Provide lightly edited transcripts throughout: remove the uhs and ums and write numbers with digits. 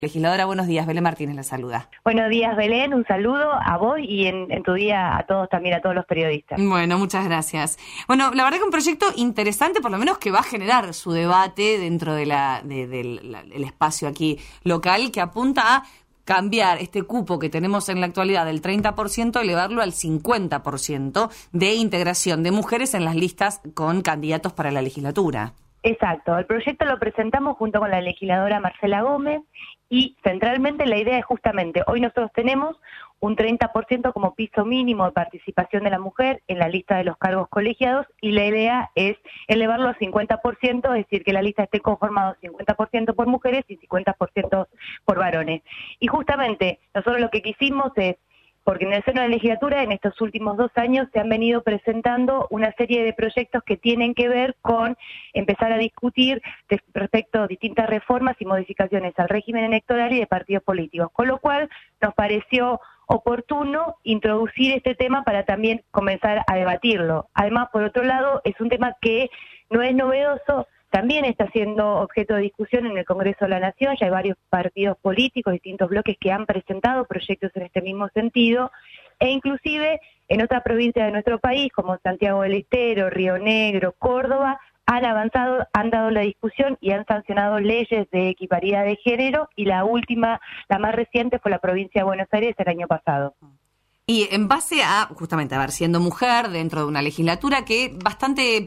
Legisladora, buenos días. Belén Martínez la saluda. Buenos días, Belén. Un saludo a vos y en tu día a todos, también a todos los periodistas. Bueno, muchas gracias. Bueno, la verdad que un proyecto interesante, por lo menos que va a generar su debate dentro del espacio aquí local, que apunta a cambiar este cupo que tenemos en la actualidad del 30%, elevarlo al 50% de integración de mujeres en las listas con candidatos para la legislatura. Exacto, el proyecto lo presentamos junto con la legisladora Marcela Gómez y centralmente la idea es justamente, hoy nosotros tenemos un 30% como piso mínimo de participación de la mujer en la lista de los cargos colegiados y la idea es elevarlo al 50%, es decir, que la lista esté conformada 50% por mujeres y 50% por varones. Y justamente nosotros lo que quisimos es, porque en el seno de la legislatura en estos últimos 2 años se han venido presentando una serie de proyectos que tienen que ver con empezar a discutir respecto a distintas reformas y modificaciones al régimen electoral y de partidos políticos, con lo cual nos pareció oportuno introducir este tema para también comenzar a debatirlo. Además, por otro lado, es un tema que no es novedoso, también está siendo objeto de discusión en el Congreso de la Nación, ya hay varios partidos políticos, distintos bloques que han presentado proyectos en este mismo sentido, e inclusive en otras provincias de nuestro país, como Santiago del Estero, Río Negro, Córdoba, han avanzado, han dado la discusión y han sancionado leyes de equiparidad de género, y la última, la más reciente, fue la provincia de Buenos Aires el año pasado. Y en base a, justamente, a ver, siendo mujer dentro de una legislatura que bastante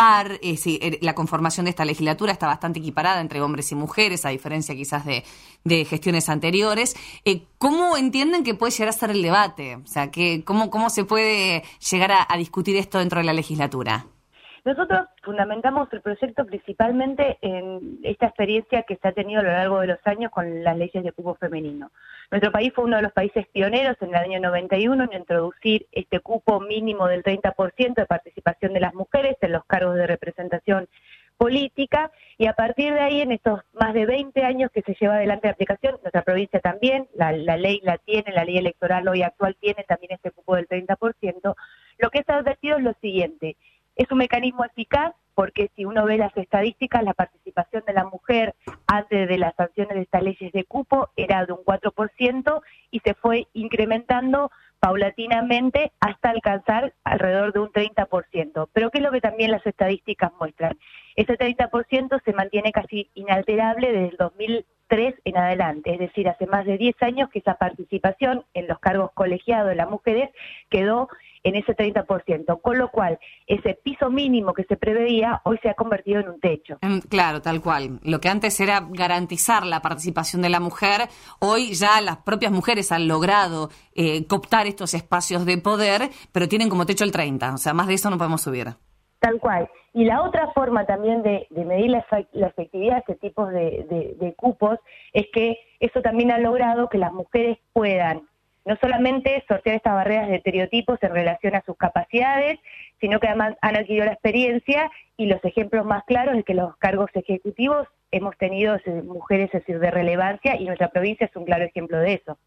la conformación de esta legislatura está bastante equiparada entre hombres y mujeres, a diferencia quizás de gestiones anteriores, ¿cómo entienden que puede llegar a ser el debate? O sea, ¿cómo se puede llegar a discutir esto dentro de la legislatura? Nosotros fundamentamos el proyecto principalmente en esta experiencia que se ha tenido a lo largo de los años con las leyes de cupo femenino. Nuestro país fue uno de los países pioneros en el año 91 en introducir este cupo mínimo del 30% de participación de las mujeres en los cargos de representación política, y a partir de ahí, en estos más de 20 años que se lleva adelante la aplicación, nuestra provincia también, la ley la tiene, la ley electoral hoy actual tiene también este cupo del 30%, lo que está advertido es lo siguiente: es un mecanismo eficaz porque si uno ve las estadísticas, la participación de la mujer antes de las sanciones de estas leyes de cupo era de un 4% y se fue incrementando paulatinamente hasta alcanzar alrededor de un 30%. Pero ¿qué es lo que también las estadísticas muestran? Ese 30% se mantiene casi inalterable desde el 2003 en adelante, es decir, hace más de 10 años que esa participación en los cargos colegiados de las mujeres quedó en ese 30%, con lo cual ese piso mínimo que se preveía hoy se ha convertido en un techo. Claro, tal cual. Lo que antes era garantizar la participación de la mujer, hoy ya las propias mujeres han logrado cooptar estos espacios de poder, pero tienen como techo el 30%, o sea, más de eso no podemos subir. Tal cual. Y la otra forma también de medir la efectividad de este tipo de cupos es que eso también ha logrado que las mujeres puedan no solamente sortear estas barreras de estereotipos en relación a sus capacidades, sino que además han adquirido la experiencia, y los ejemplos más claros es que los cargos ejecutivos hemos tenido mujeres, es decir, de relevancia, y nuestra provincia es un claro ejemplo de eso.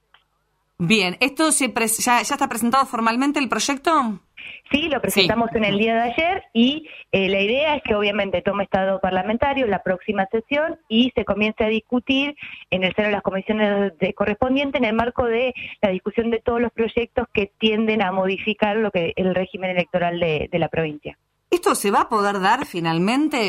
Bien, ¿esto ya está presentado formalmente el proyecto? Sí, lo presentamos en el día de ayer y la idea es que obviamente tome estado parlamentario en la próxima sesión y se comience a discutir en el seno de las comisiones correspondientes en el marco de la discusión de todos los proyectos que tienden a modificar lo que el régimen electoral de la provincia. ¿Esto se va a poder dar finalmente?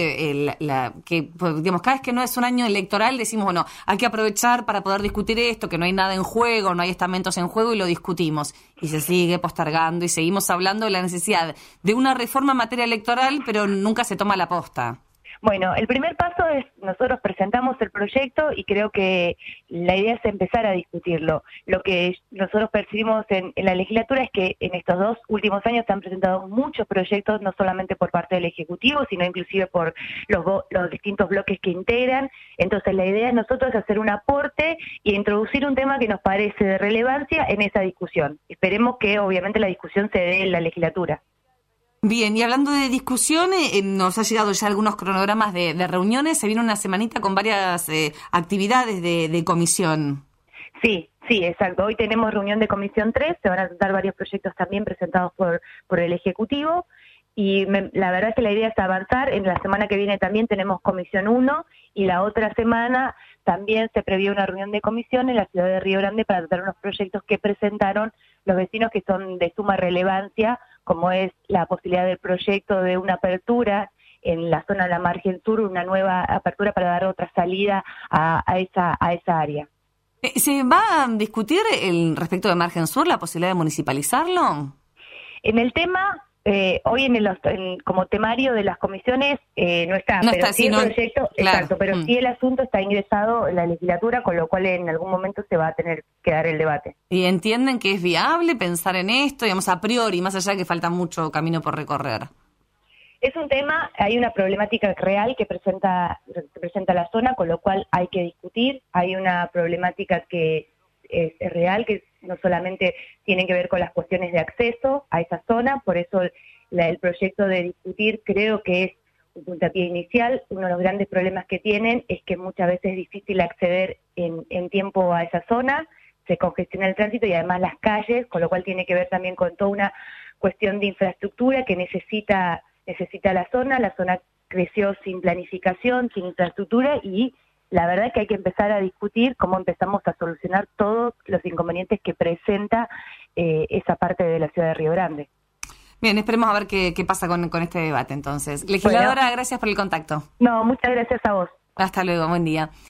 Digamos, cada vez que no es un año electoral decimos, bueno, hay que aprovechar para poder discutir esto, que no hay nada en juego, no hay estamentos en juego, y lo discutimos. Y se sigue postergando y seguimos hablando de la necesidad de una reforma en materia electoral, pero nunca se toma la posta. Bueno, el primer paso es, nosotros presentamos el proyecto y creo que la idea es empezar a discutirlo. Lo que nosotros percibimos en la legislatura es que en estos 2 últimos años se han presentado muchos proyectos, no solamente por parte del Ejecutivo, sino inclusive por los distintos bloques que integran. Entonces la idea es nosotros hacer un aporte y introducir un tema que nos parece de relevancia en esa discusión. Esperemos que obviamente la discusión se dé en la legislatura. Bien, y hablando de discusiones, nos ha llegado ya algunos cronogramas de reuniones. Se viene una semanita con varias actividades de comisión. Sí, exacto. Hoy tenemos reunión de comisión 3, se van a tratar varios proyectos también presentados por el Ejecutivo. y la verdad es que la idea es avanzar. En la semana que viene también tenemos Comisión 1 y la otra semana también se prevé una reunión de comisión en la ciudad de Río Grande para tratar unos proyectos que presentaron los vecinos que son de suma relevancia, como es la posibilidad del proyecto de una apertura en la zona de la margen sur, una nueva apertura para dar otra salida a esa área. ¿Se va a discutir respecto de margen sur la posibilidad de municipalizarlo? En el tema, hoy como temario de las comisiones no está, pero sí el proyecto, claro. Exacto, pero sí el asunto está ingresado en la legislatura, con lo cual en algún momento se va a tener que dar el debate. ¿Y entienden que es viable pensar en esto, digamos, a priori, más allá de que falta mucho camino por recorrer? Es un tema, hay una problemática real que presenta la zona, con lo cual hay que discutir. Hay una problemática que es real, que no solamente tiene que ver con las cuestiones de acceso a esa zona, por eso el proyecto de discutir creo que es un puntapié inicial. Uno de los grandes problemas que tienen es que muchas veces es difícil acceder en tiempo a esa zona, se congestiona el tránsito y además las calles, con lo cual tiene que ver también con toda una cuestión de infraestructura que necesita la zona creció sin planificación, sin infraestructura y la verdad es que hay que empezar a discutir cómo empezamos a solucionar todos los inconvenientes que presenta esa parte de la ciudad de Río Grande. Bien, esperemos a ver qué pasa con este debate entonces. Legisladora, gracias por el contacto. No, muchas gracias a vos. Hasta luego, buen día.